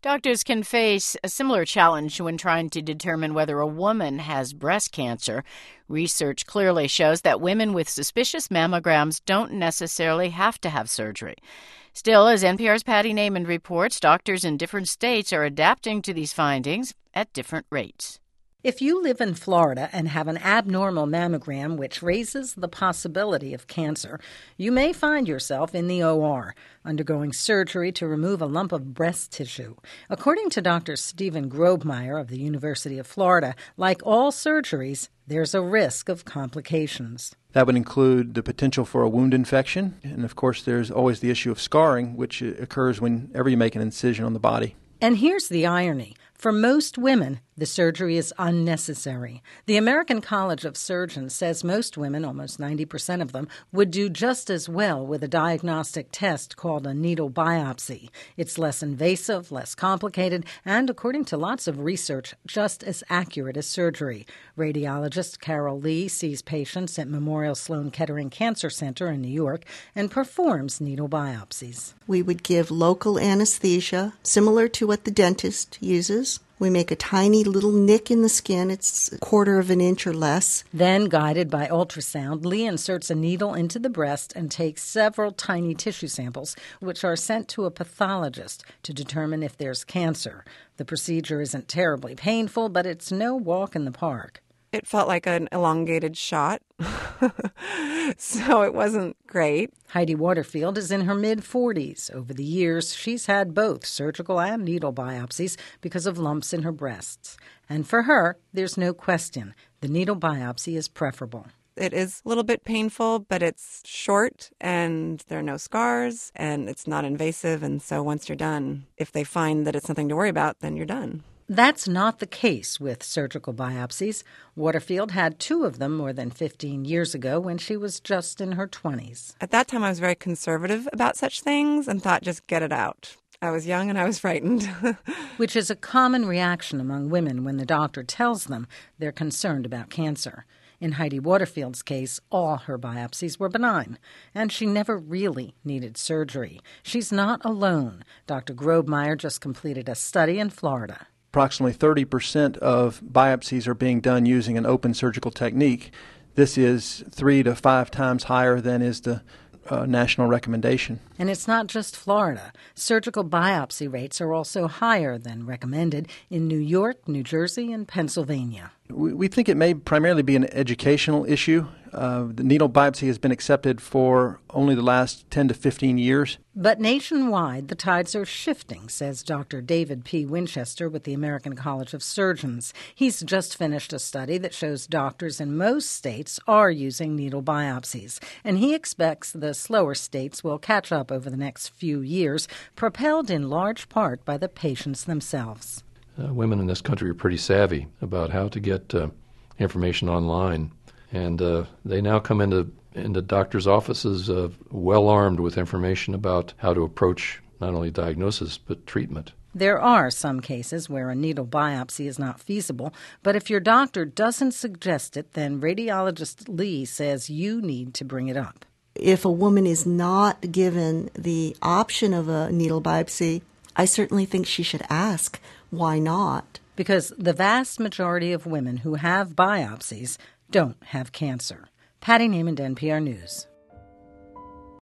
Doctors can face a similar challenge when trying to determine whether a woman has breast cancer. Research clearly shows that women with suspicious mammograms don't necessarily have to have surgery. Still, as NPR's Patty Naiman reports, doctors in different states are adapting to these findings at different rates. If you live in Florida and have an abnormal mammogram, which raises the possibility of cancer, you may find yourself in the OR, undergoing surgery to remove a lump of breast tissue. According to Dr. Stephen Grobmeyer of the University of Florida, like all surgeries, there's a risk of complications. That would include the potential for a wound infection, and of course there's always the issue of scarring, which occurs whenever you make an incision on the body. And here's the irony. For most women, the surgery is unnecessary. The American College of Surgeons says most women, almost 90% of them, would do just as well with a diagnostic test called a needle biopsy. It's less invasive, less complicated, and according to lots of research, just as accurate as surgery. Radiologist Carol Lee sees patients at Memorial Sloan Kettering Cancer Center in New York and performs needle biopsies. We would give local anesthesia, similar to what the dentist uses. We make a tiny little nick in the skin. It's a quarter of an inch or less. Then, guided by ultrasound, Lee inserts a needle into the breast and takes several tiny tissue samples, which are sent to a pathologist to determine if there's cancer. The procedure isn't terribly painful, but it's no walk in the park. It felt like an elongated shot, so it wasn't great. Heidi Waterfield is in her mid-40s. Over the years, she's had both surgical and needle biopsies because of lumps in her breasts. And for her, there's no question, the needle biopsy is preferable. It is a little bit painful, but it's short and there are no scars and it's not invasive. And so once you're done, if they find that it's nothing to worry about, then you're done. That's not the case with surgical biopsies. Waterfield had 2 of them more than 15 years ago when she was just in her 20s. At that time, I was very conservative about such things and thought, just get it out. I was young and I was frightened. Which is a common reaction among women when the doctor tells them they're concerned about cancer. In Heidi Waterfield's case, all her biopsies were benign, and she never really needed surgery. She's not alone. Dr. Grobmeyer just completed a study in Florida. Approximately 30% of biopsies are being done using an open surgical technique. This is 3 to 5 times higher than is the national recommendation. And it's not just Florida. Surgical biopsy rates are also higher than recommended in New York, New Jersey, and Pennsylvania. We think it may primarily be an educational issue. The needle biopsy has been accepted for only the last 10 to 15 years. But nationwide, the tides are shifting, says Dr. David P. Winchester with the American College of Surgeons. He's just finished a study that shows doctors in most states are using needle biopsies, and he expects the slower states will catch up over the next few years, propelled in large part by the patients themselves. Women in this country are pretty savvy about how to get information online, and they now come into doctors' offices well armed with information about how to approach not only diagnosis but treatment. There are some cases where a needle biopsy is not feasible, but if your doctor doesn't suggest it, then radiologist Lee says you need to bring it up. If a woman is not given the option of a needle biopsy, I certainly think she should ask, why not? Because the vast majority of women who have biopsies don't have cancer. Patty Naiman, NPR News.